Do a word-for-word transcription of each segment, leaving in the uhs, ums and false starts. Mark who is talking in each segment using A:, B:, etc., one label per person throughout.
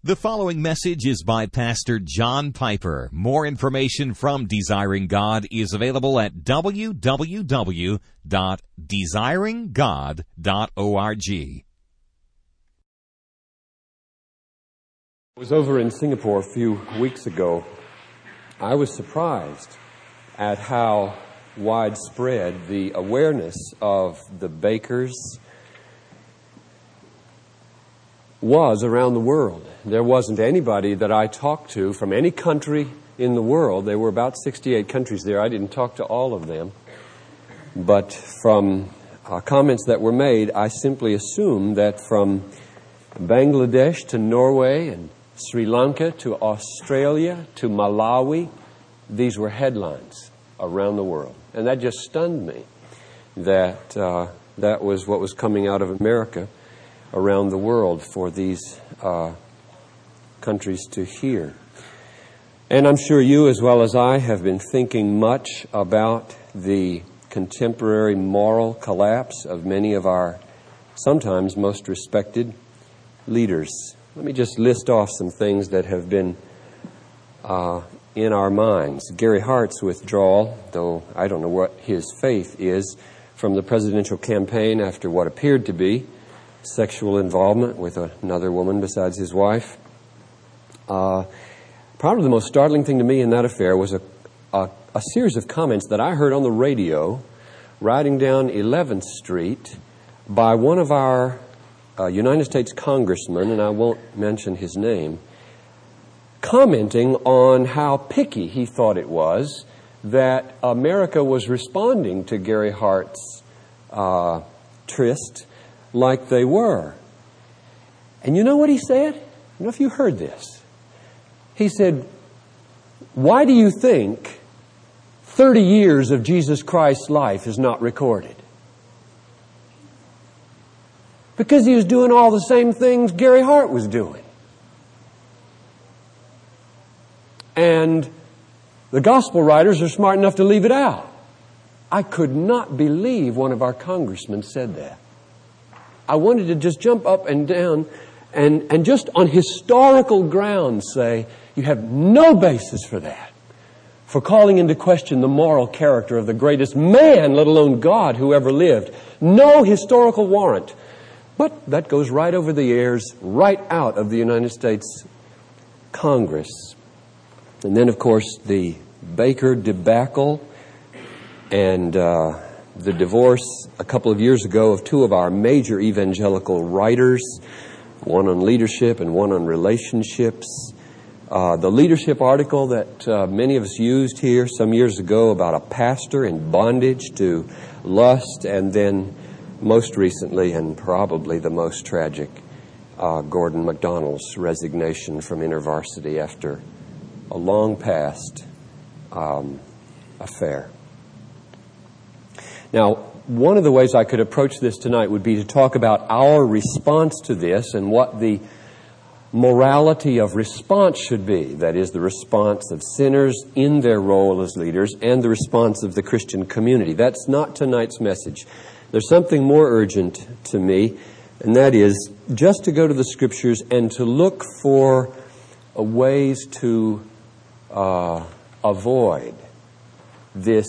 A: The following message is by Pastor John Piper. More information from Desiring God is available at w w w dot desiring god dot org.
B: I was over in Singapore a few weeks ago. I was surprised at how widespread the awareness of the bakers was around the world. There wasn't anybody that I talked to from any country in the world. There were about sixty-eight countries there. I didn't talk to all of them. But from uh, comments that were made, I simply assumed that from Bangladesh to Norway and Sri Lanka to Australia to Malawi, these were headlines around the world. And that just stunned me that uh, that was what was coming out of America around the world for these uh, countries to hear. And I'm sure you, as well as I, have been thinking much about the contemporary moral collapse of many of our sometimes most respected leaders. Let me just list off some things that have been uh, in our minds. Gary Hart's withdrawal, though I don't know what his faith is, from the presidential campaign after what appeared to be sexual involvement with another woman besides his wife. Uh, probably the most startling thing to me in that affair was a, a, a series of comments that I heard on the radio riding down eleventh Street by one of our uh, United States congressmen, and I won't mention his name, commenting on how picky he thought it was that America was responding to Gary Hart's uh, tryst like they were. And you know what he said? I don't know if you heard this. He said, "Why do you think thirty years of Jesus Christ's life is not recorded?" Because he was doing all the same things Gary Hart was doing. And the gospel writers are smart enough to leave it out. I could not believe one of our congressmen said that. I wanted to just jump up and down and, and just on historical grounds say, you have no basis for that, for calling into question the moral character of the greatest man, let alone God, who ever lived. No historical warrant. But that goes right over the ears, right out of the United States Congress. And then, of course, the Baker debacle and uh, the divorce a couple of years ago of two of our major evangelical writers, one on leadership and one on relationships. Uh, the leadership article that uh, many of us used here some years ago about a pastor in bondage to lust, and then most recently and probably the most tragic, uh, Gordon MacDonald's resignation from InterVarsity after a long past um, affair. Now, one of the ways I could approach this tonight would be to talk about our response to this and what the morality of response should be. That is, the response of sinners in their role as leaders and the response of the Christian community. That's not tonight's message. There's something more urgent to me, and that is just to go to the Scriptures and to look for uh, ways to uh, avoid this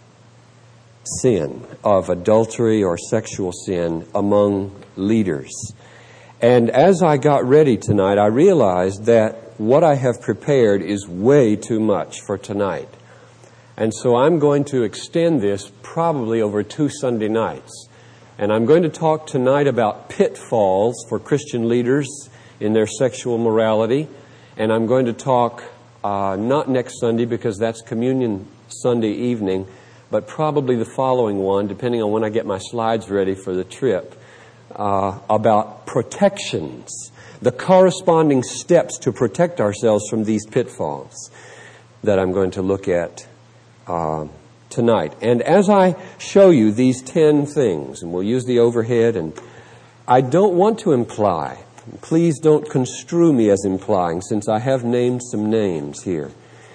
B: sin of adultery or sexual sin among leaders. And as I got ready tonight, I realized that what I have prepared is way too much for tonight. And so I'm going to extend this probably over two Sunday nights. And I'm going to talk tonight about pitfalls for Christian leaders in their sexual morality. And I'm going to talk uh, not next Sunday because that's Communion Sunday evening, but probably the following one, depending on when I get my slides ready for the trip, uh, about protections, the corresponding steps to protect ourselves from these pitfalls that I'm going to look at uh, tonight. And as I show you these ten things, and we'll use the overhead, and I don't want to imply, please don't construe me as implying, since I have named some names here,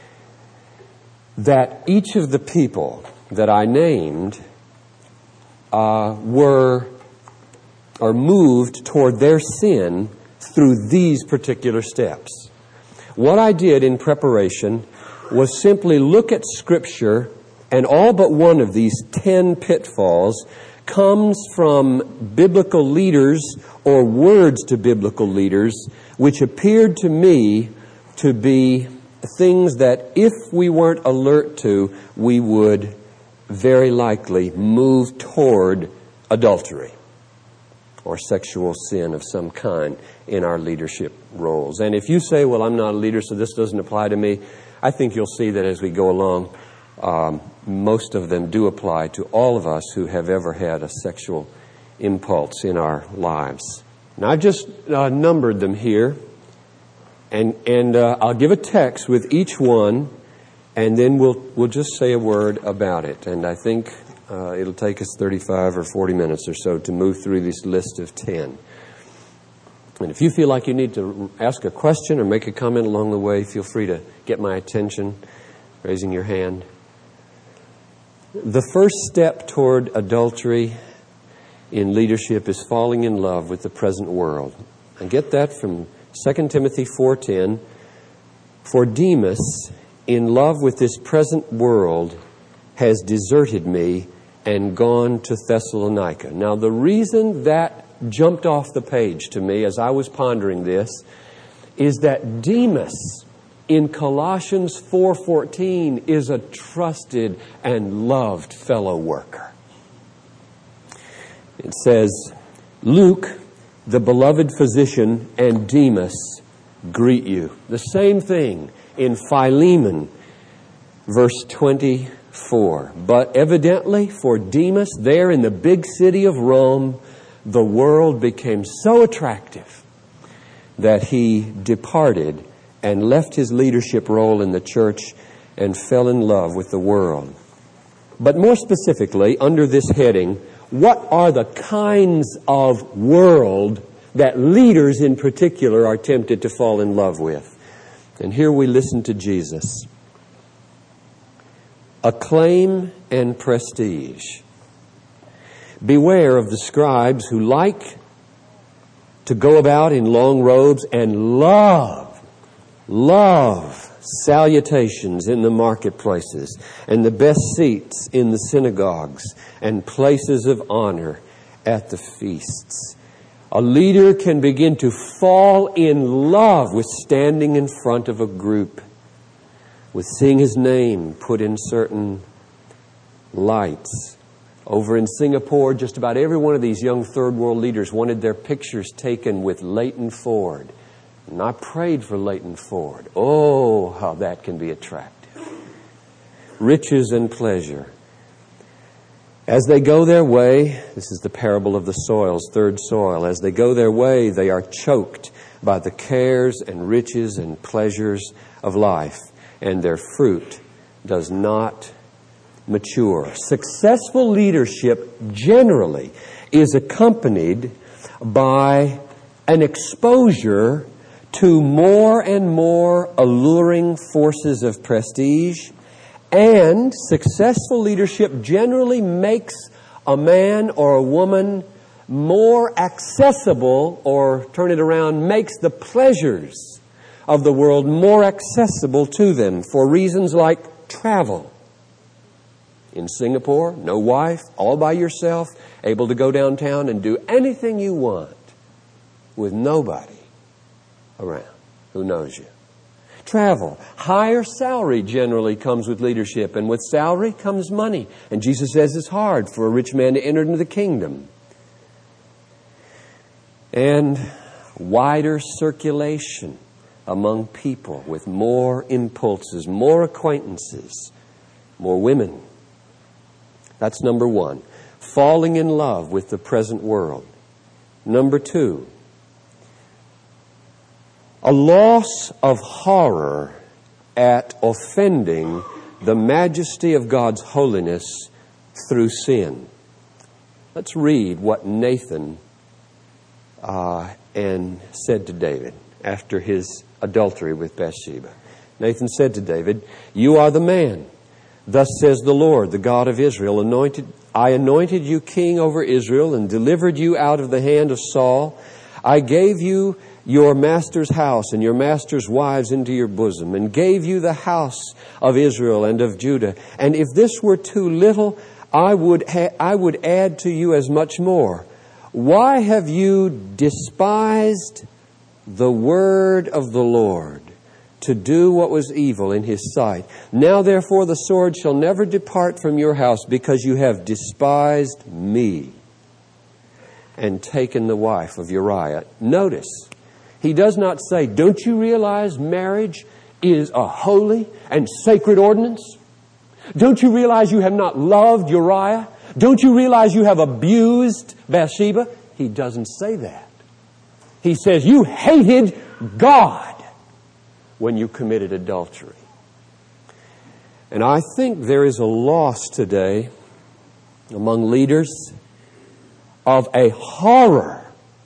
B: that each of the people that I named uh, were or moved toward their sin through these particular steps. What I did in preparation was simply look at Scripture, and all but one of these ten pitfalls comes from biblical leaders or words to biblical leaders, which appeared to me to be things that if we weren't alert to, we would very likely move toward adultery or sexual sin of some kind in our leadership roles. And if you say, well, I'm not a leader, so this doesn't apply to me, I think you'll see that as we go along, um, most of them do apply to all of us who have ever had a sexual impulse in our lives. Now, I've just uh, numbered them here, and and uh, I'll give a text with each one, and then we'll we'll just say a word about it. And I think uh, it'll take us thirty-five or forty minutes or so to move through this list of ten. And if you feel like you need to ask a question or make a comment along the way, feel free to get my attention, raising your hand. The first step toward adultery in leadership is falling in love with the present world. I get that from Second Timothy four ten. For Demas, in love with this present world, has deserted me and gone to Thessalonica. Now, the reason that jumped off the page to me as I was pondering this is that Demas in Colossians four fourteen is a trusted and loved fellow worker. It says, Luke, the beloved physician, and Demas greet you. The same thing in Philemon, verse twenty-four. But evidently for Demas, there in the big city of Rome, the world became so attractive that he departed and left his leadership role in the church and fell in love with the world. But more specifically, under this heading, what are the kinds of world that leaders in particular are tempted to fall in love with? And here we listen to Jesus. Acclaim and prestige. Beware of the scribes who like to go about in long robes and love, love salutations in the marketplaces and the best seats in the synagogues and places of honor at the feasts. A leader can begin to fall in love with standing in front of a group, with seeing his name put in certain lights. Over in Singapore, just about every one of these young third world leaders wanted their pictures taken with Leighton Ford. And I prayed for Leighton Ford. Oh, how that can be attractive. Riches and pleasure. As they go their way, this is the parable of the soils, third soil. As they go their way, they are choked by the cares and riches and pleasures of life, and their fruit does not mature. Successful leadership generally is accompanied by an exposure to more and more alluring forces of prestige, and successful leadership generally makes a man or a woman more accessible, or turn it around, makes the pleasures of the world more accessible to them for reasons like travel. In Singapore, no wife, all by yourself, able to go downtown and do anything you want with nobody around who knows you. Travel. Higher salary generally comes with leadership, and with salary comes money. And Jesus says it's hard for a rich man to enter into the kingdom. And wider circulation among people with more impulses, more acquaintances, more women. That's number one. Falling in love with the present world. Number two, a loss of horror at offending the majesty of God's holiness through sin. Let's read what Nathan uh, and said to David after his adultery with Bathsheba. Nathan said to David, "You are the man. Thus says the Lord, the God of Israel, anointed, I anointed you king over Israel and delivered you out of the hand of Saul. I gave you your master's house and your master's wives into your bosom, and gave you the house of Israel and of Judah. And if this were too little, I would ha- I would add to you as much more. Why have you despised the word of the Lord, to do what was evil in His sight? Now therefore the sword shall never depart from your house, because you have despised me and taken the wife of Uriah. Notice, he does not say, don't you realize marriage is a holy and sacred ordinance? Don't you realize you have not loved Uriah? Don't you realize you have abused Bathsheba? He doesn't say that. He says you hated God when you committed adultery. And I think there is a loss today among leaders of a horror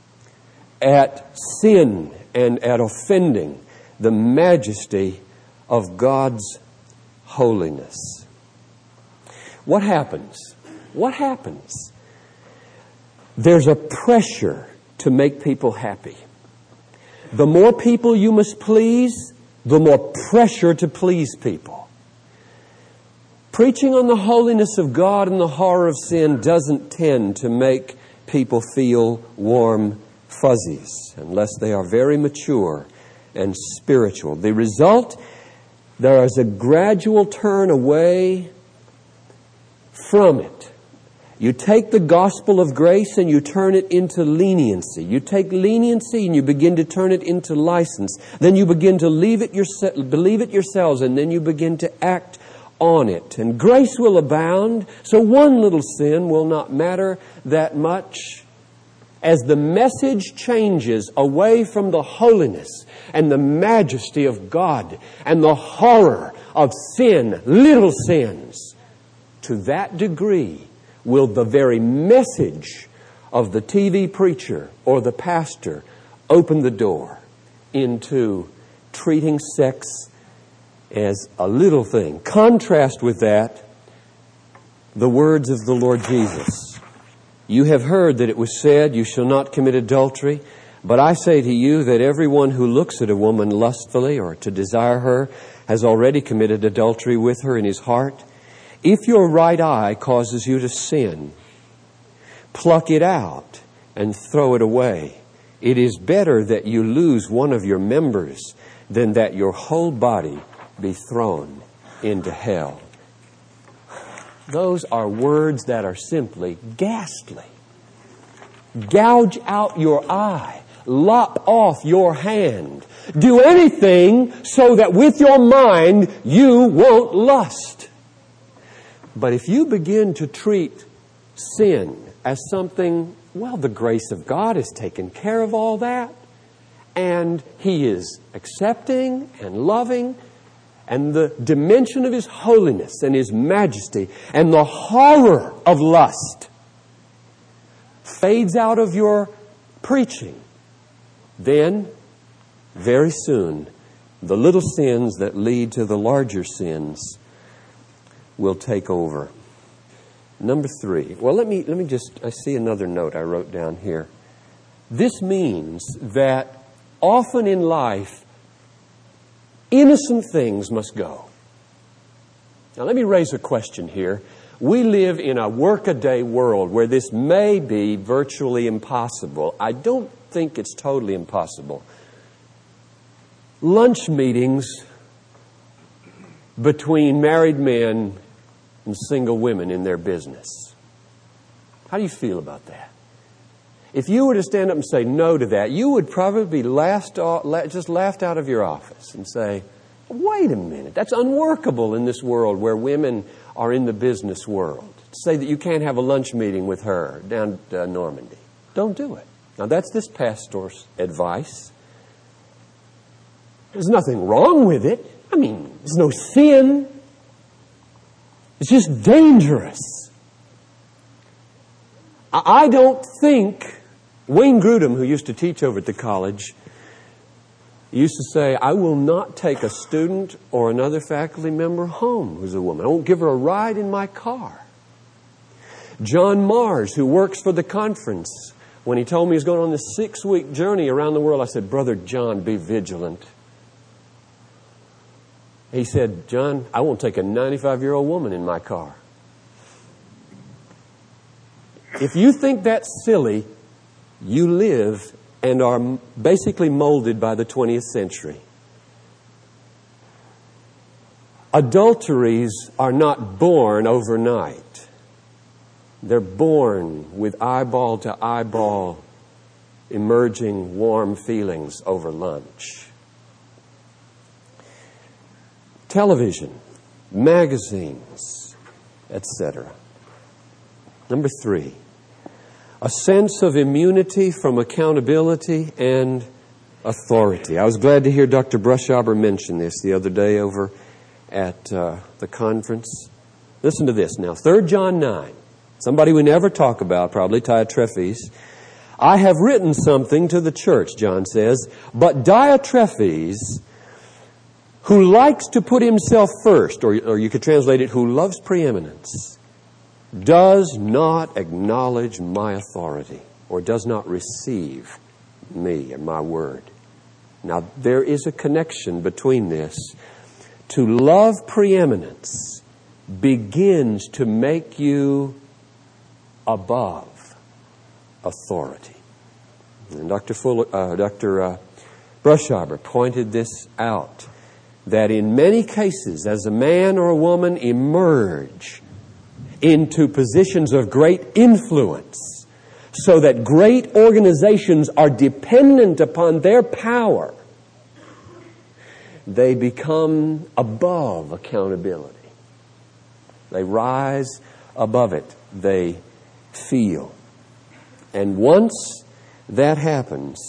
B: at sin and at offending the majesty of God's holiness. What happens? What happens? There's a pressure to make people happy. The more people you must please, the more pressure to please people. Preaching on the holiness of God and the horror of sin doesn't tend to make people feel warm fuzzies unless they are very mature and spiritual. The result, there is a gradual turn away from it. You take the gospel of grace and you turn it into leniency. You take leniency and you begin to turn it into license. Then you begin to leave it yourse- believe it yourselves, and then you begin to act on it. And grace will abound, so one little sin will not matter that much. As the message changes away from the holiness and the majesty of God and the horror of sin, little sins, to that degree will the very message of the T V preacher or the pastor open the door into treating sex as a little thing. Contrast with that the words of the Lord Jesus. You have heard that it was said, you shall not commit adultery. But I say to you that everyone who looks at a woman lustfully or to desire her has already committed adultery with her in his heart. If your right eye causes you to sin, pluck it out and throw it away. It is better that you lose one of your members than that your whole body be thrown into hell. Those are words that are simply ghastly. Gouge out your eye. Lop off your hand. Do anything so that with your mind you won't lust. But if you begin to treat sin as something, well, the grace of God has taken care of all that, and He is accepting and loving, and the dimension of His holiness and His majesty and the horror of lust fades out of your preaching, then very soon the little sins that lead to the larger sins will take over. Number three. Well, let me let me just, I see another note I wrote down here. This means that often in life, innocent things must go. Now, let me raise a question here. We live in a workaday world where this may be virtually impossible. I don't think it's totally impossible. Lunch meetings between married men and single women in their business. How do you feel about that? If you were to stand up and say no to that, you would probably be laughed off, just laughed out of your office and say, wait a minute, that's unworkable in this world where women are in the business world. Say that you can't have a lunch meeting with her down at uh, Normandy. Don't do it. Now, that's this pastor's advice. There's nothing wrong with it. I mean, there's no sin. It's just dangerous. I don't think Wayne Grudem, who used to teach over at the college, used to say, I will not take a student or another faculty member home who's a woman. I won't give her a ride in my car. John Mars, who works for the conference, when he told me he was going on this six-week journey around the world, I said, Brother John, be vigilant. He said, John, I won't take a ninety-five-year-old woman in my car. If you think that's silly, you live and are basically molded by the twentieth century. Adulteries are not born overnight. They're born with eyeball to eyeball, emerging warm feelings over lunch. Television, magazines, et cetera. Number three, a sense of immunity from accountability and authority. I was glad to hear Doctor Brushaber mention this the other day over at uh, the conference. Listen to this now. Third John nine. Somebody we never talk about, probably, Diotrephes. I have written something to the church, John says, but Diotrephes, who likes to put himself first, or, or you could translate it, who loves preeminence, does not acknowledge my authority or does not receive me and my word. Now, there is a connection between this. To love preeminence begins to make you above authority. And Doctor Fuller, uh, Doctor Uh, Brushaber pointed this out, that in many cases, as a man or a woman emerge into positions of great influence, so that great organizations are dependent upon their power, they become above accountability. They rise above it. They feel. And once that happens,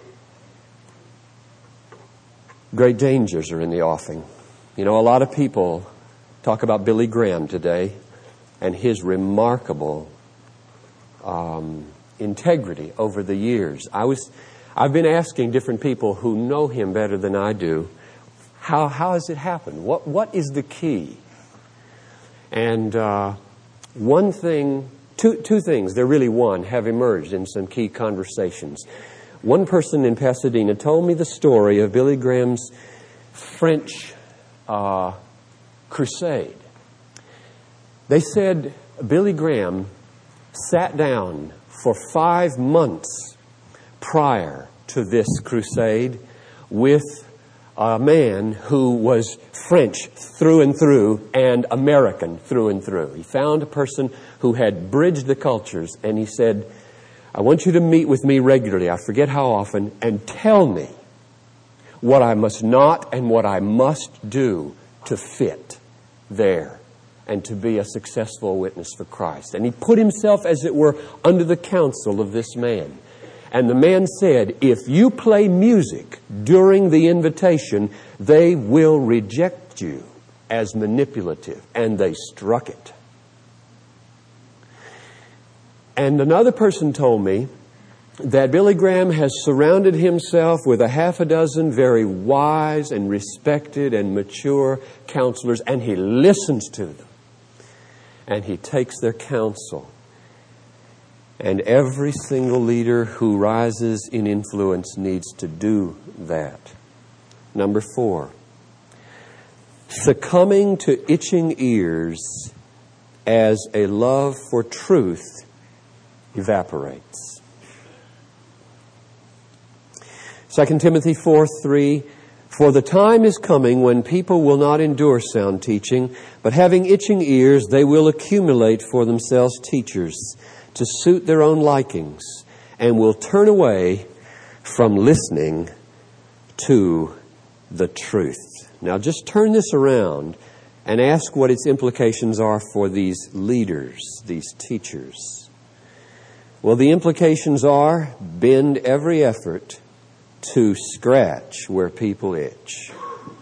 B: great dangers are in the offing. You know, a lot of people talk about Billy Graham today and his remarkable um, integrity over the years. I was, I've been asking different people who know him better than I do, how how has it happened? What what is the key? And uh, one thing, two two things, they're really one, have emerged in some key conversations. One person in Pasadena told me the story of Billy Graham's French uh, crusade. They said Billy Graham sat down for five months prior to this crusade with a man who was French through and through and American through and through. He found a person who had bridged the cultures, and he said, I want you to meet with me regularly, I forget how often, and tell me what I must not and what I must do to fit there and to be a successful witness for Christ. And he put himself, as it were, under the counsel of this man. And the man said, if you play music during the invitation, they will reject you as manipulative. And they struck it. And another person told me that Billy Graham has surrounded himself with a half a dozen very wise and respected and mature counselors, and he listens to them. And he takes their counsel. And every single leader who rises in influence needs to do that. Number four, succumbing to itching ears as a love for truth evaporates. Second Timothy four three, for the time is coming when people will not endure sound teaching, but having itching ears, they will accumulate for themselves teachers to suit their own likings, and will turn away from listening to the truth. Now just turn this around and ask what its implications are for these leaders, these teachers. Well, the implications are bend every effort to scratch where people itch,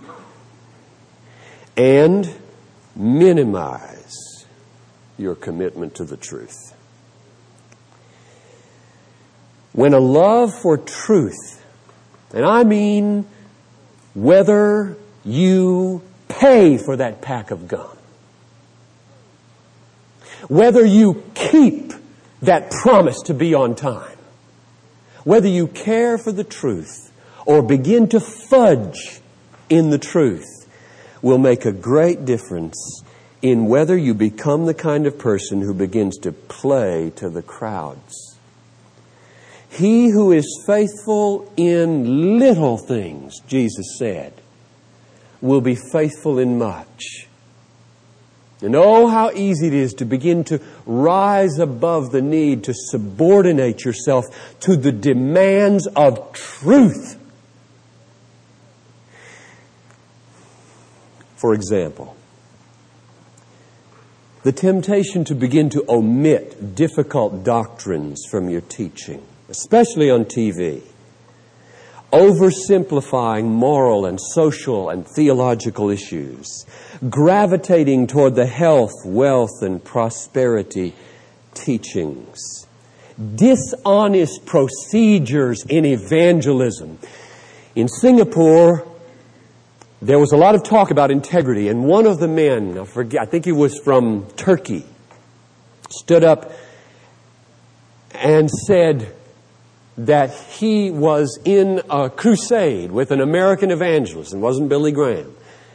B: and minimize your commitment to the truth. When a love for truth, and I mean whether you pay for that pack of gum, whether you keep that promise to be on time, whether you care for the truth or begin to fudge in the truth, will make a great difference in whether you become the kind of person who begins to play to the crowds. He who is faithful in little things, Jesus said, will be faithful in much. And oh, how easy it is to begin to rise above the need to subordinate yourself to the demands of truth. For example, the temptation to begin to omit difficult doctrines from your teaching, especially on T V. Oversimplifying moral and social and theological issues. Gravitating toward the health, wealth, and prosperity teachings. Dishonest procedures in evangelism. In Singapore, there was a lot of talk about integrity, and one of the men, I forget, I think he was from Turkey, stood up and said that he was in a crusade with an American evangelist, and it wasn't Billy Graham,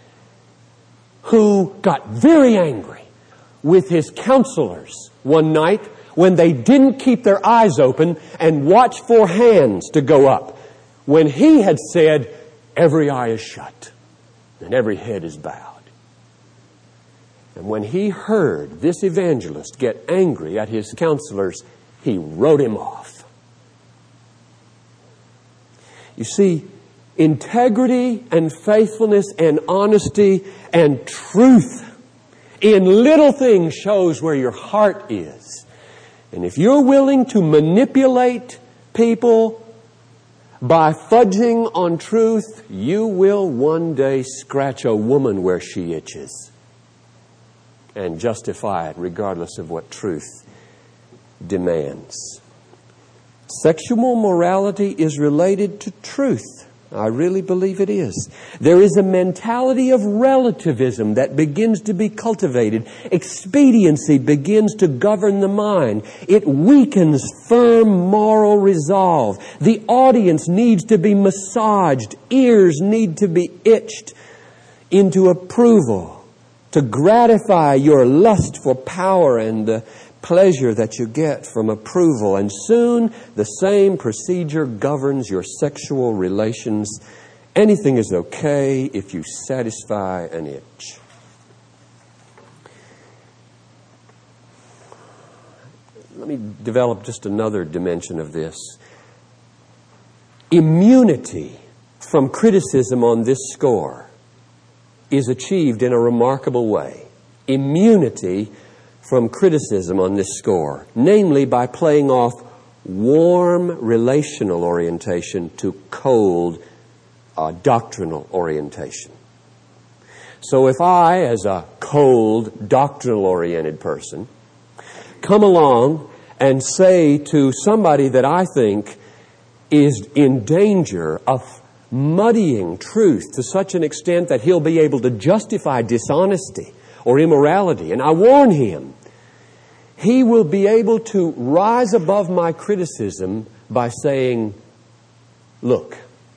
B: who got very angry with his counselors one night when they didn't keep their eyes open and watch for hands to go up, when he had said, every eye is shut and every head is bowed. And when he heard this evangelist get angry at his counselors, he wrote him off. You see, integrity and faithfulness and honesty and truth in little things shows where your heart is. And if you're willing to manipulate people by fudging on truth, you will one day scratch a woman where she itches and justify it regardless of what truth demands. Sexual morality is related to truth. I really believe it is. There is a mentality of relativism that begins to be cultivated. Expediency begins to govern the mind. It weakens firm moral resolve. The audience needs to be massaged. Ears need to be itched into approval to gratify your lust for power and the pleasure that you get from approval. And soon the same procedure governs your sexual relations. Anything is okay if you satisfy an itch. Let me develop just another dimension of this. Immunity from criticism on this score is achieved in a remarkable way. Immunity from criticism on this score, namely by playing off warm relational orientation to cold uh, doctrinal orientation. So if I, as a cold doctrinal-oriented person, come along and say to somebody that I think is in danger of muddying truth to such an extent that he'll be able to justify dishonesty or immorality, and I warn him, he will be able to rise above my criticism by saying, look,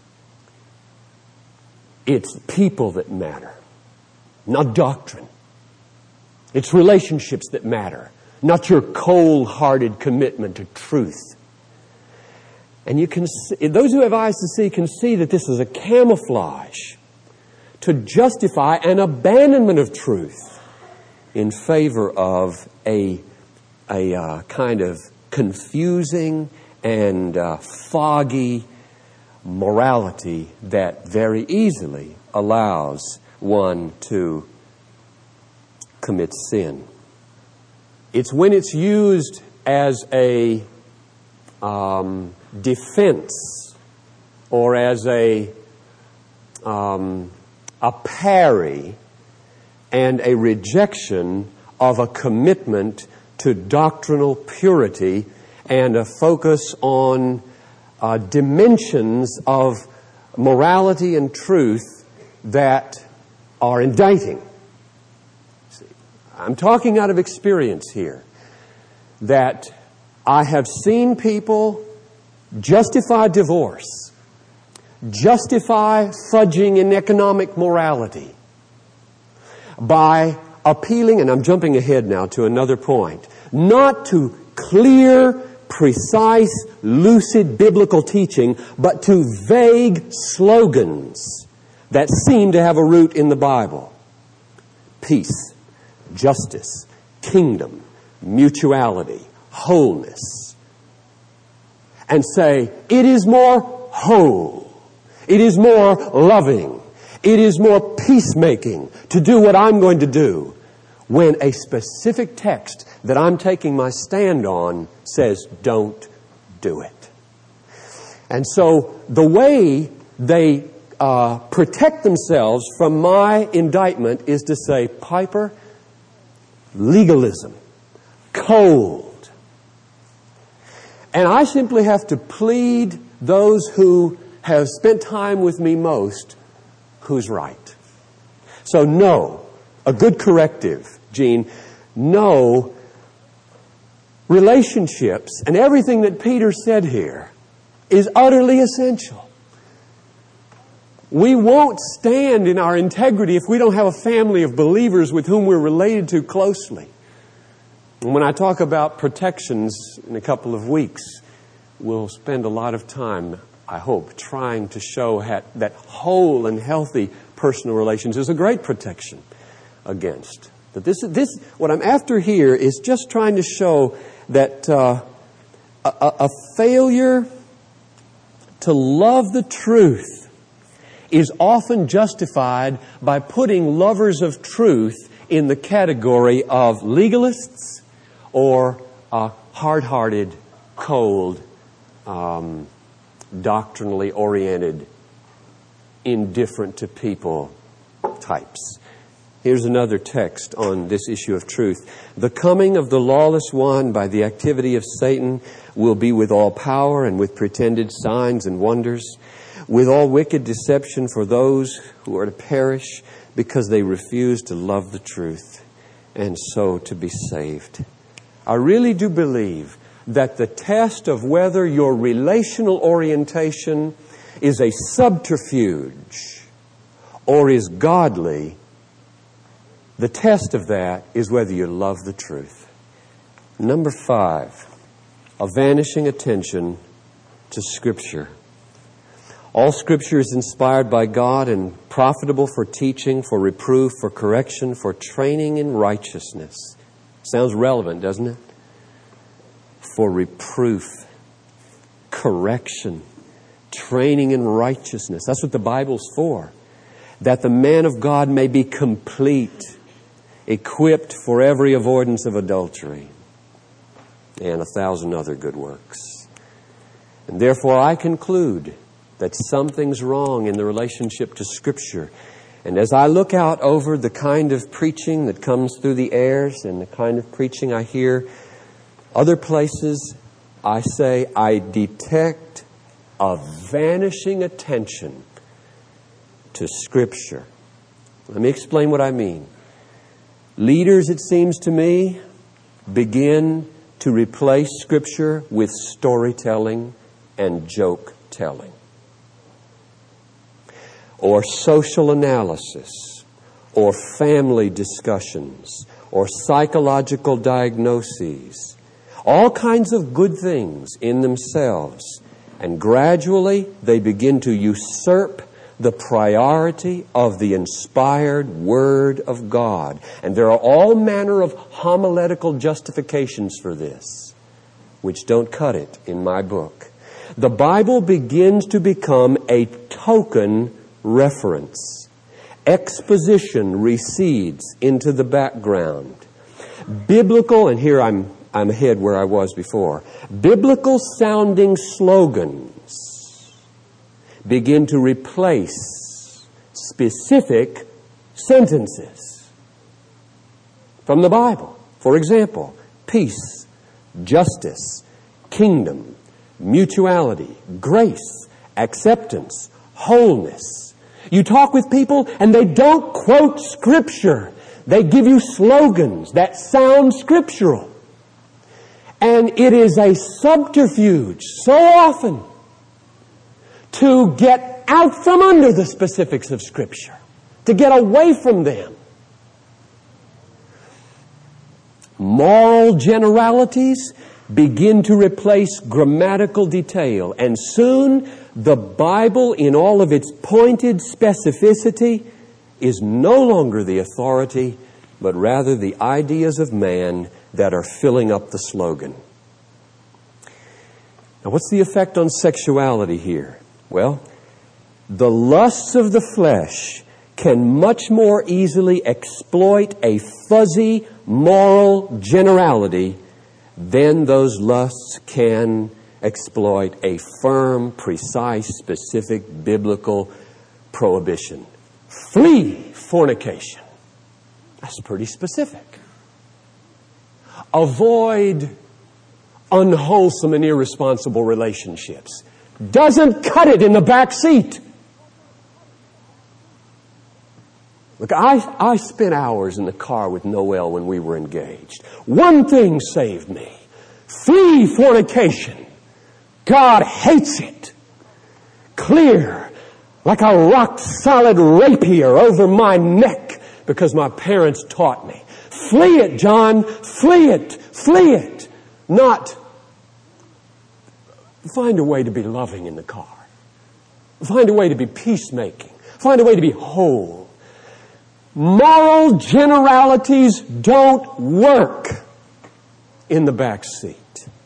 B: it's people that matter, not doctrine. It's relationships that matter, not your cold-hearted commitment to truth. And you can see, those who have eyes to see can see that this is a camouflage to justify an abandonment of truth in favor of a, a uh, kind of confusing and uh, foggy morality that very easily allows one to commit sin. It's when it's used as a um, defense or as a um, a parry and a rejection of a commitment to doctrinal purity and a focus on uh, dimensions of morality and truth that are indicting. See, I'm talking out of experience here, that I have seen people justify divorce, justify fudging in economic morality by appealing, and I'm jumping ahead now to another point, not to clear, precise, lucid biblical teaching, but to vague slogans that seem to have a root in the Bible. Peace, justice, kingdom, mutuality, wholeness. And say, it is more whole. It is more loving. It is more peacemaking to do what I'm going to do, when a specific text that I'm taking my stand on says, don't do it. And so the way they uh, protect themselves from my indictment is to say, Piper, legalism, cold. And I simply have to plead those who have spent time with me most, who's right. So no, a good corrective, Gene, no, relationships and everything that Peter said here is utterly essential. We won't stand in our integrity if we don't have a family of believers with whom we're related to closely. And when I talk about protections in a couple of weeks, we'll spend a lot of time, I hope, trying to show that whole and healthy personal relations is a great protection against. But this, this, what I'm after here is just trying to show that uh, a, a failure to love the truth is often justified by putting lovers of truth in the category of legalists or uh, hard-hearted, cold, um, doctrinally oriented, indifferent to people types. Here's another text on this issue of truth. The coming of the lawless one by the activity of Satan will be with all power and with pretended signs and wonders, with all wicked deception for those who are to perish because they refuse to love the truth and so to be saved. I really do believe that the test of whether your relational orientation is a subterfuge or is godly, the test of that is whether you love the truth. Number five, a vanishing attention to Scripture. All Scripture is inspired by God and profitable for teaching, for reproof, for correction, for training in righteousness. Sounds relevant, doesn't it? For reproof, correction, training in righteousness. That's what the Bible's for. That the man of God may be complete, equipped for every avoidance of adultery and a thousand other good works. And therefore I conclude that something's wrong in the relationship to Scripture. And as I look out over the kind of preaching that comes through the airs and the kind of preaching I hear other places, I say I detect a vanishing attention to Scripture. Let me explain what I mean. Leaders, it seems to me, begin to replace Scripture with storytelling and joke-telling, or social analysis, or family discussions, or psychological diagnoses. All kinds of good things in themselves. And gradually they begin to usurp the priority of the inspired Word of God. And there are all manner of homiletical justifications for this, which don't cut it in my book. The Bible begins to become a token reference. Exposition recedes into the background. Biblical, and here I'm I'm ahead where I was before. Biblical sounding slogans begin to replace specific sentences from the Bible. For example, peace, justice, kingdom, mutuality, grace, acceptance, wholeness. You talk with people and they don't quote Scripture. They give you slogans that sound scriptural. And it is a subterfuge so often to get out from under the specifics of Scripture, to get away from them. Moral generalities begin to replace grammatical detail, and soon the Bible, in all of its pointed specificity, is no longer the authority, but rather the ideas of man that are filling up the slogan. Now, what's the effect on sexuality here? Well, the lusts of the flesh can much more easily exploit a fuzzy moral generality than those lusts can exploit a firm, precise, specific biblical prohibition. Flee fornication. That's pretty specific. Avoid unwholesome and irresponsible relationships. Doesn't cut it in the back seat. Look, I, I spent hours in the car with Noel when we were engaged. One thing saved me. Flee fornication. God hates it. Clear, like a rock-solid rapier over my neck, because my parents taught me. Flee it, John. Flee it. Flee it. Not find a way to be loving in the car. Find a way to be peacemaking. Find a way to be whole. Moral generalities don't work in the back seat.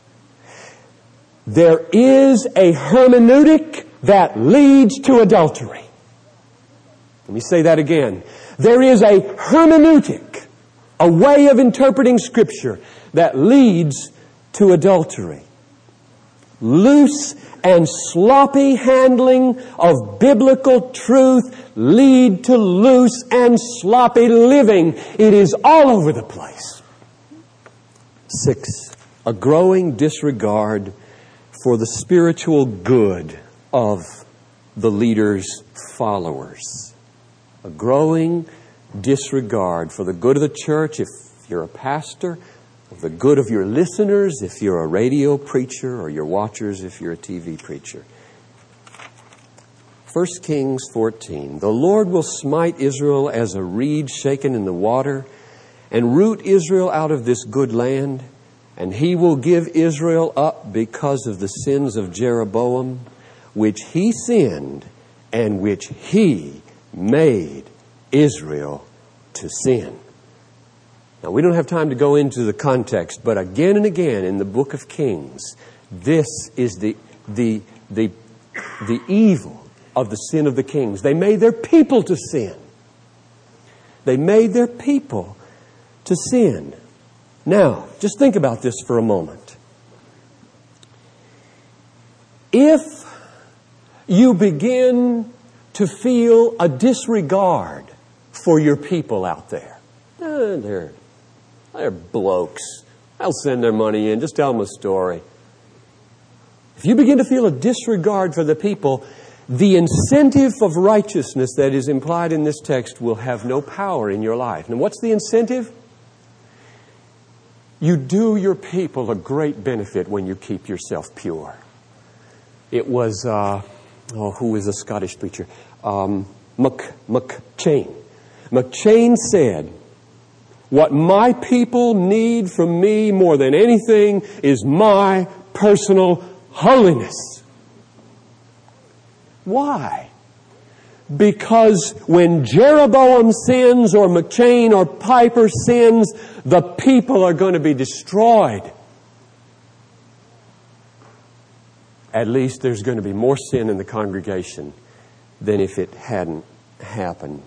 B: There is a hermeneutic that leads to adultery. Let me say that again. There is a hermeneutic, a way of interpreting Scripture that leads to adultery. Loose and sloppy handling of biblical truth lead to loose and sloppy living. It is all over the place. Six, a growing disregard for the spiritual good of the leader's followers. A growing disregard for the good of the church if you're a pastor, of the good of your listeners if you're a radio preacher, or your watchers if you're a T V preacher. First Kings fourteen. The Lord will smite Israel as a reed shaken in the water, and root Israel out of this good land. And He will give Israel up because of the sins of Jeroboam, which he sinned, and which he made Israel to sin. Now, we don't have time to go into the context, but again and again in the book of Kings, this is the, the, the, the evil of the sin of the kings. They made their people to sin. They made their people to sin. Now, just think about this for a moment. If you begin to feel a disregard for your people out there, eh, they're, they're blokes. They'll send their money in. Just tell them a story. If you begin to feel a disregard for the people, the incentive of righteousness that is implied in this text will have no power in your life. And what's the incentive? You do your people a great benefit when you keep yourself pure. It was, uh, oh, who was a Scottish preacher? Um, Mc, McChain. McChain said, what my people need from me more than anything is my personal holiness. Why? Because when Jeroboam sins or McChain or Piper sins, the people are going to be destroyed. At least there's going to be more sin in the congregation than if it hadn't happened.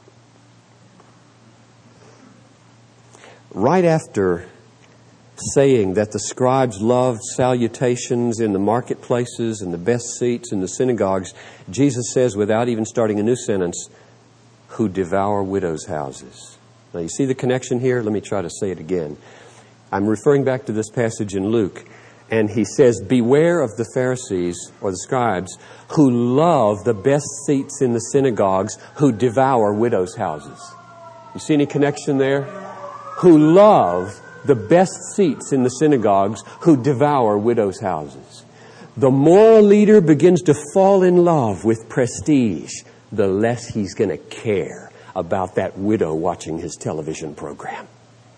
B: Right after saying that the scribes loved salutations in the marketplaces and the best seats in the synagogues, Jesus says, without even starting a new sentence, who devour widows' houses. Now, you see the connection here? Let me try to say it again. I'm referring back to this passage in Luke, and he says, beware of the Pharisees or the scribes who love the best seats in the synagogues, who devour widows' houses. You see any connection there? Who love the best seats in the synagogues who devour widows' houses. The more a leader begins to fall in love with prestige, the less he's going to care about that widow watching his television program.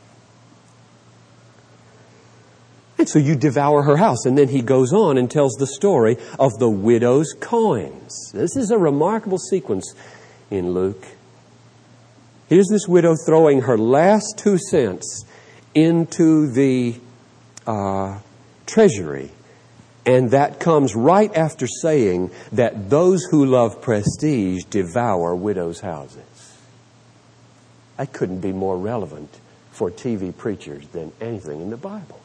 B: And so you devour her house. And then he goes on and tells the story of the widow's coins. This is a remarkable sequence in Luke. Here's this widow throwing her last two cents into the uh, treasury. And that comes right after saying that those who love prestige devour widows' houses. That couldn't be more relevant for T V preachers than anything in the Bible.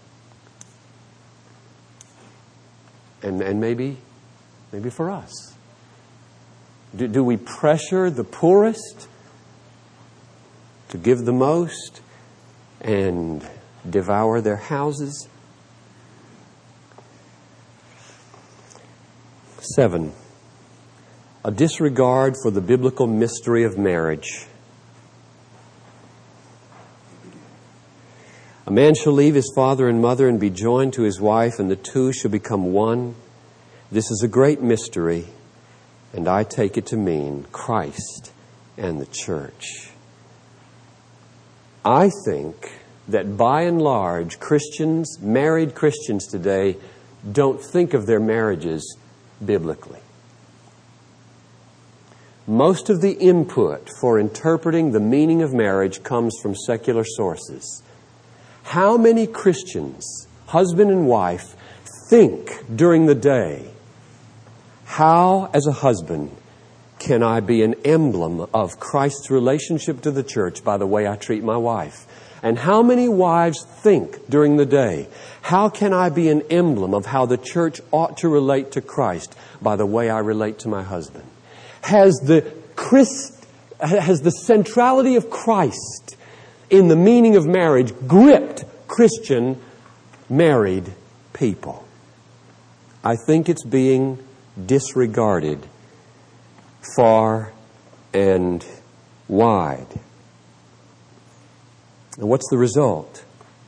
B: And, and maybe, maybe for us. Do, do we pressure the poorest to give the most and devour their houses? Seven, a disregard for the biblical mystery of marriage. A man shall leave his father and mother and be joined to his wife, and the two shall become one. This is a great mystery, and I take it to mean Christ and the church. I think that by and large, Christians, married Christians today, don't think of their marriages biblically. Most of the input for interpreting the meaning of marriage comes from secular sources. How many Christians, husband and wife, think during the day, how, as a husband, can I be an emblem of Christ's relationship to the church by the way I treat my wife? And how many wives think during the day, how can I be an emblem of how the church ought to relate to Christ by the way I relate to my husband? Has the Christ, has the centrality of Christ in the meaning of marriage gripped Christian married people? I think it's being disregarded far and wide. And what's the result?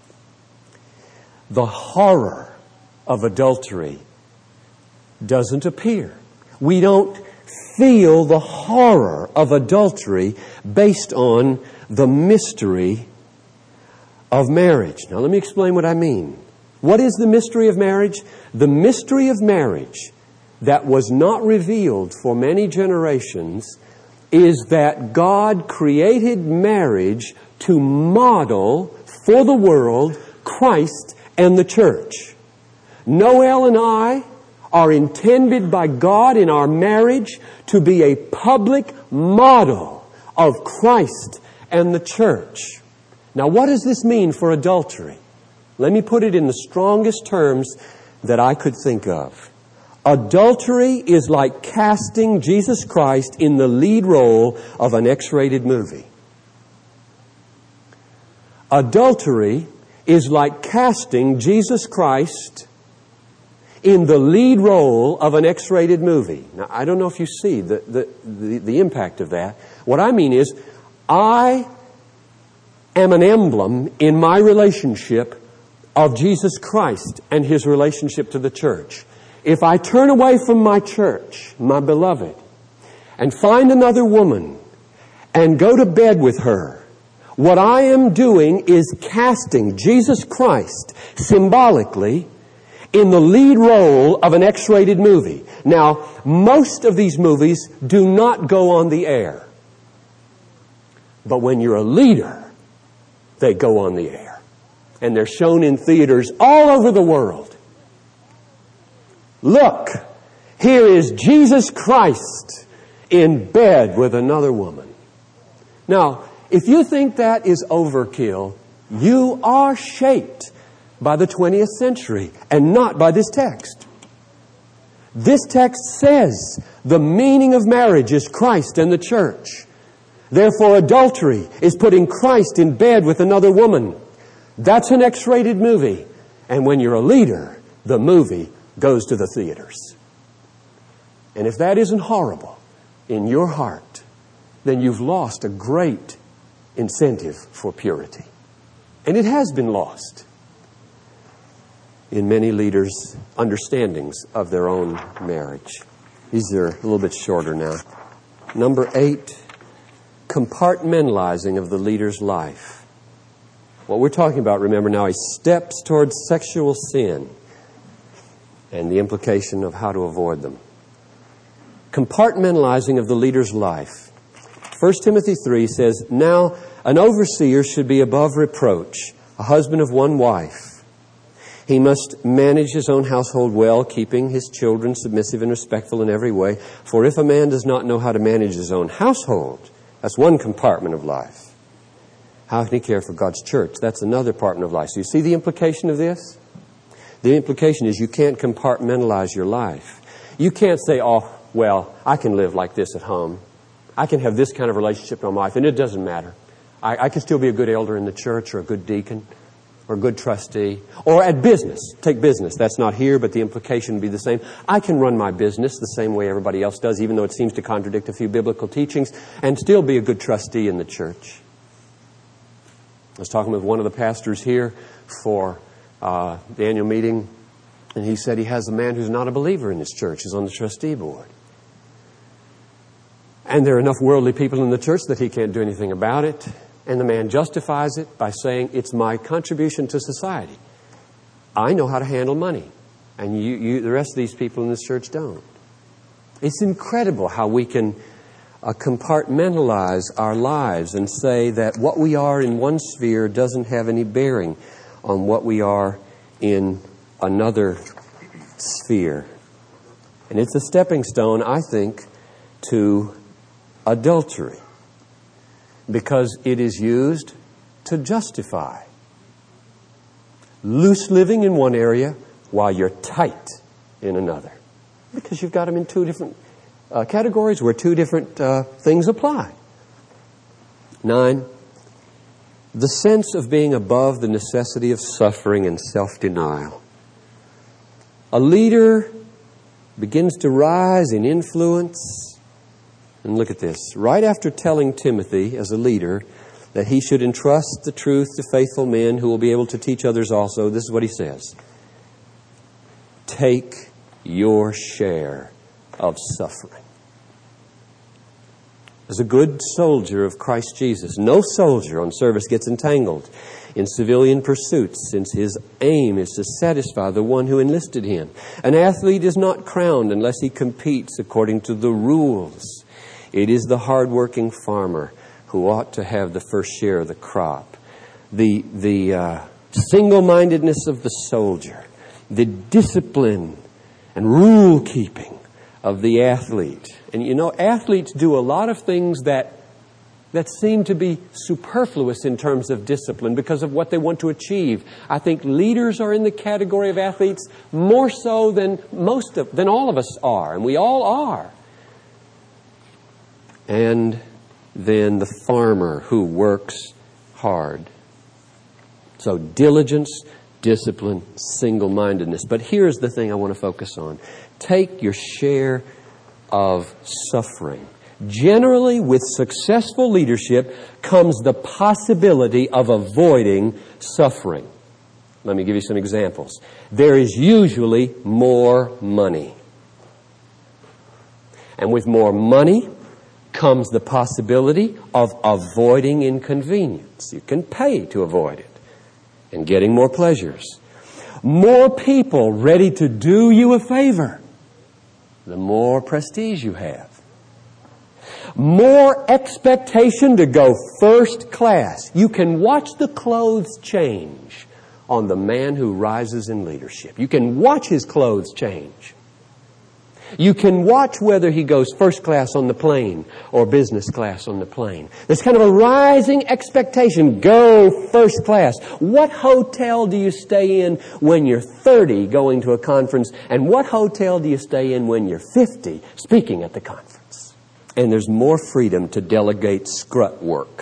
B: The horror of adultery doesn't appear. We don't feel the horror of adultery based on the mystery of marriage. Now let me explain what I mean. What is the mystery of marriage? The mystery of marriage that was not revealed for many generations is that God created marriage to model for the world Christ and the church. Noel and I are intended by God in our marriage to be a public model of Christ and the church. Now, what does this mean for adultery? Let me put it in the strongest terms that I could think of. Adultery is like casting Jesus Christ in the lead role of an X-rated movie. Adultery is like casting Jesus Christ in the lead role of an X-rated movie. Now, I don't know if you see the, the, the, the impact of that. What I mean is, I am an emblem in my relationship of Jesus Christ and His relationship to the church. If I turn away from my church, my beloved, and find another woman and go to bed with her, what I am doing is casting Jesus Christ symbolically in the lead role of an X-rated movie. Now, most of these movies do not go on the air. But when you're a leader, they go on the air. And they're shown in theaters all over the world. Look, here is Jesus Christ in bed with another woman. Now, if you think that is overkill, you are shaped by the twentieth century and not by this text. This text says the meaning of marriage is Christ and the church. Therefore, adultery is putting Christ in bed with another woman. That's an X-rated movie. And when you're a leader, the movie goes to the theaters. And if that isn't horrible in your heart, then you've lost a great incentive for purity. And it has been lost in many leaders' understandings of their own marriage. These are a little bit shorter now. Number eight, compartmentalizing of the leader's life. What we're talking about, remember now, is steps towards sexual sin and the implication of how to avoid them. Compartmentalizing of the leader's life. First Timothy three says, "Now an overseer should be above reproach, a husband of one wife. He must manage his own household well, keeping his children submissive and respectful in every way. For if a man does not know how to manage his own household," that's one compartment of life, "how can he care for God's church?" That's another compartment of life. So you see the implication of this? The implication is you can't compartmentalize your life. You can't say, "Oh, well, I can live like this at home. I can have this kind of relationship in my life, and it doesn't matter. I, I can still be a good elder in the church or a good deacon or a good trustee." Or at business. Take business. That's not here, but the implication would be the same. I can run my business the same way everybody else does, even though it seems to contradict a few biblical teachings, and still be a good trustee in the church. I was talking with one of the pastors here for uh, the annual meeting, and he said he has a man who's not a believer in his church, who's on the trustee board. And there are enough worldly people in the church that he can't do anything about it. And the man justifies it by saying, "It's my contribution to society. I know how to handle money. And you, you, the rest of these people in this church don't." It's incredible how we can uh, compartmentalize our lives and say that what we are in one sphere doesn't have any bearing on what we are in another sphere. And it's a stepping stone, I think, to adultery, because it is used to justify loose living in one area while you're tight in another, because you've got them in two different uh, categories where two different uh, things apply. Nine, the sense of being above the necessity of suffering and self-denial. A leader begins to rise in influence. And look at this. Right after telling Timothy, as a leader, that he should entrust the truth to faithful men who will be able to teach others also, this is what he says: "Take your share of suffering." As a good soldier of Christ Jesus, no soldier on service gets entangled in civilian pursuits, since his aim is to satisfy the one who enlisted him. An athlete is not crowned unless he competes according to the rules. It is the hard-working farmer who ought to have the first share of the crop. The, the uh, single-mindedness of the soldier, the discipline and rule-keeping of the athlete. And you know, athletes do a lot of things that that seem to be superfluous in terms of discipline because of what they want to achieve. I think leaders are in the category of athletes more so than most of, than all of us are, and we all are. And then the farmer who works hard. So diligence, discipline, single-mindedness. But here's the thing I want to focus on. Take your share of suffering. Generally, with successful leadership comes the possibility of avoiding suffering. Let me give you some examples. There is usually more money. And with more money comes the possibility of avoiding inconvenience. You can pay to avoid it and getting more pleasures. More people ready to do you a favor, the more prestige you have. More expectation to go first class. You can watch the clothes change on the man who rises in leadership. You can watch his clothes change. You can watch whether he goes first class on the plane or business class on the plane. There's kind of a rising expectation. Go first class. What hotel do you stay in when you're thirty going to a conference? And what hotel do you stay in when you're fifty speaking at the conference? And there's more freedom to delegate scrut work.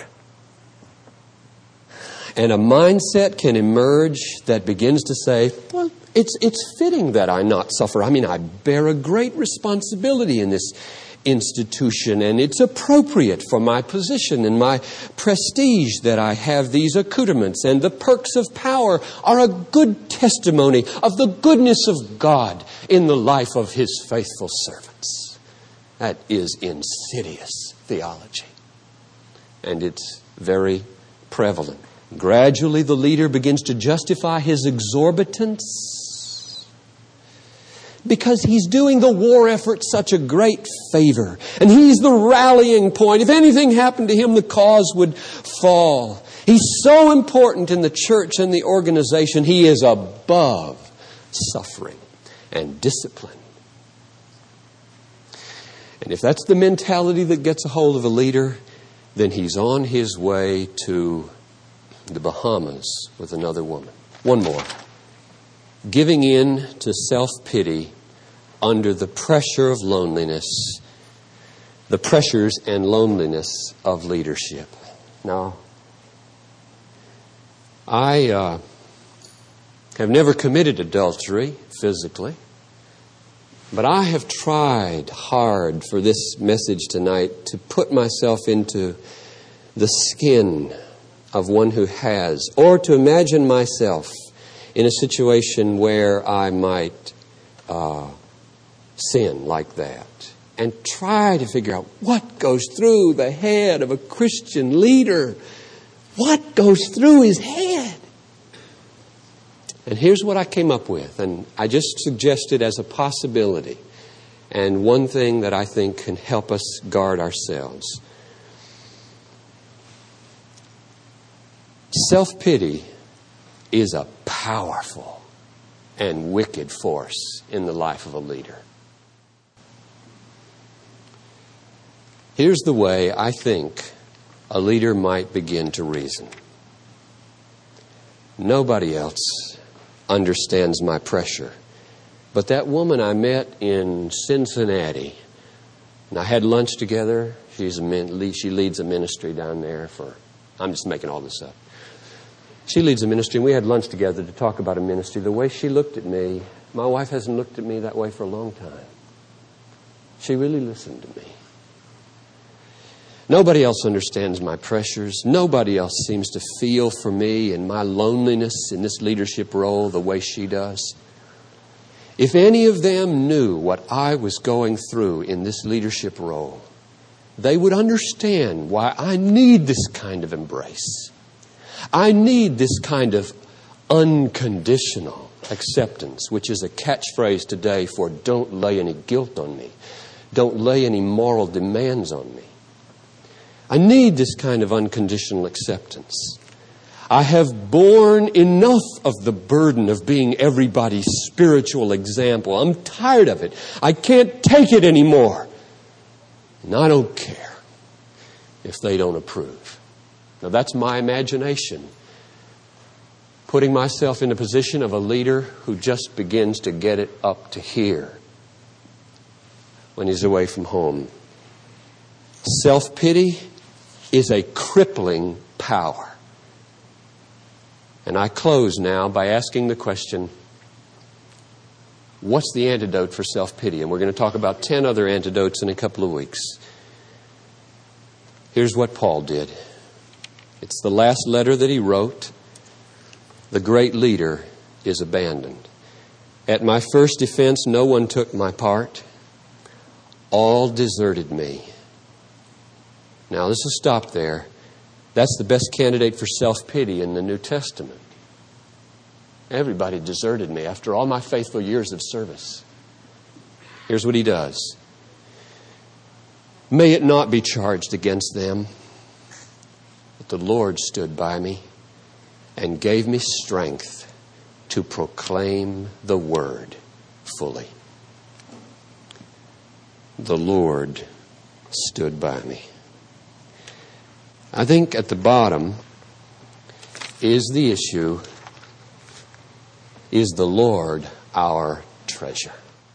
B: And a mindset can emerge that begins to say, well, it's it's fitting that I not suffer. I mean, I bear a great responsibility in this institution, and it's appropriate for my position and my prestige that I have these accoutrements, and the perks of power are a good testimony of the goodness of God in the life of His faithful servants. That is insidious theology, and it's very prevalent. Gradually, the leader begins to justify his exorbitance because he's doing the war effort such a great favor. And he's the rallying point. If anything happened to him, the cause would fall. He's so important in the church and the organization, he is above suffering and discipline. And if that's the mentality that gets a hold of a leader, then he's on his way to the Bahamas with another woman. One more. Giving in to self-pity under the pressure of loneliness, the pressures and loneliness of leadership. Now, I uh, have never committed adultery physically, but I have tried hard for this message tonight to put myself into the skin of one who has, or to imagine myself in a situation where I might uh, sin like that, and try to figure out what goes through the head of a Christian leader. What goes through his head? And here's what I came up with, and I just suggested as a possibility, and one thing that I think can help us guard ourselves. Self-pity is a powerful and wicked force in the life of a leader. Here's the way I think a leader might begin to reason. Nobody else understands my pressure, but that woman I met in Cincinnati, and I had lunch together. She's a she leads a ministry down there for, I'm just making all this up. She leads a ministry, and we had lunch together to talk about a ministry. The way she looked at me, my wife hasn't looked at me that way for a long time. She really listened to me. Nobody else understands my pressures. Nobody else seems to feel for me and my loneliness in this leadership role the way she does. If any of them knew what I was going through in this leadership role, they would understand why I need this kind of embrace. I need this kind of unconditional acceptance, which is a catchphrase today for don't lay any guilt on me. Don't lay any moral demands on me. I need this kind of unconditional acceptance. I have borne enough of the burden of being everybody's spiritual example. I'm tired of it. I can't take it anymore. And I don't care if they don't approve. Now that's my imagination. Putting myself in the position of a leader who just begins to get it up to here when he's away from home. Self-pity is a crippling power. And I close now by asking the question, what's the antidote for self-pity? And we're going to talk about ten other antidotes in a couple of weeks. Here's what Paul did. It's the last letter that he wrote. The great leader is abandoned. At my first defense, no one took my part. All deserted me. Now, let's just stop there. That's the best candidate for self-pity in the New Testament. Everybody deserted me after all my faithful years of service. Here's what he does. May it not be charged against them. But the Lord stood by me and gave me strength to proclaim the word fully. The Lord stood by me. I think at the bottom is the issue, is the Lord our treasure?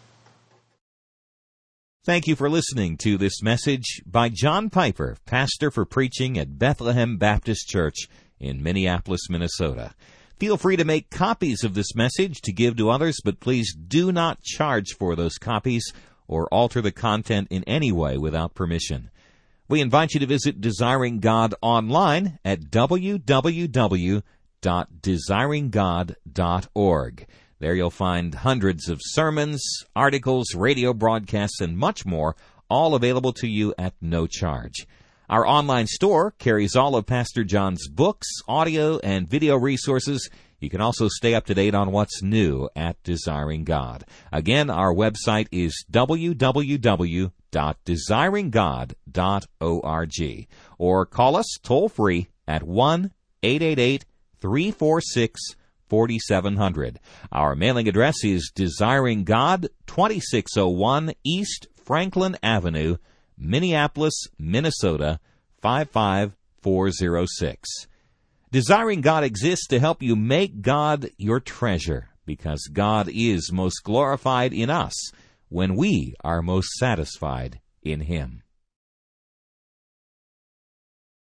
A: Thank you for listening to this message by John Piper, pastor for preaching at Bethlehem Baptist Church in Minneapolis, Minnesota. Feel free to make copies of this message to give to others, but please do not charge for those copies or alter the content in any way without permission. We invite you to visit Desiring God online at w w w dot desiring god dot org. There you'll find hundreds of sermons, articles, radio broadcasts, and much more, all available to you at no charge. Our online store carries all of Pastor John's books, audio, and video resources. You can also stay up to date on what's new at Desiring God. Again, our website is w w w dot desiring god dot org, or call us toll-free at one eight eight eight, three four six, four seven zero zero. Our mailing address is Desiring God, twenty-six oh one East Franklin Avenue, Minneapolis, Minnesota, five five four zero six. Desiring God exists to help you make God your treasure, because God is most glorified in us when we are most satisfied in Him.